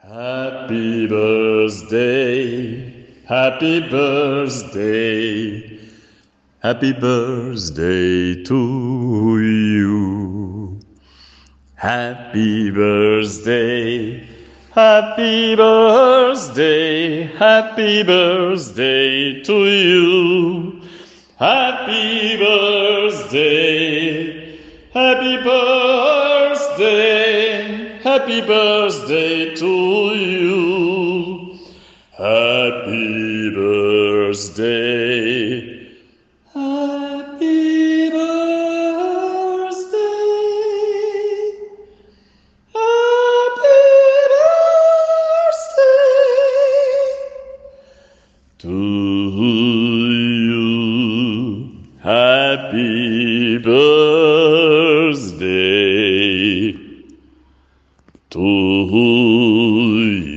Happy birthday, happy birthday, happy birthday to you. Happy birthday, happy birthday, happy birthday to you. Happy birthday, happy birthday, happy birthday to you. Happy birthday, happy birthday, happy birthday to you. Happy birthday to you.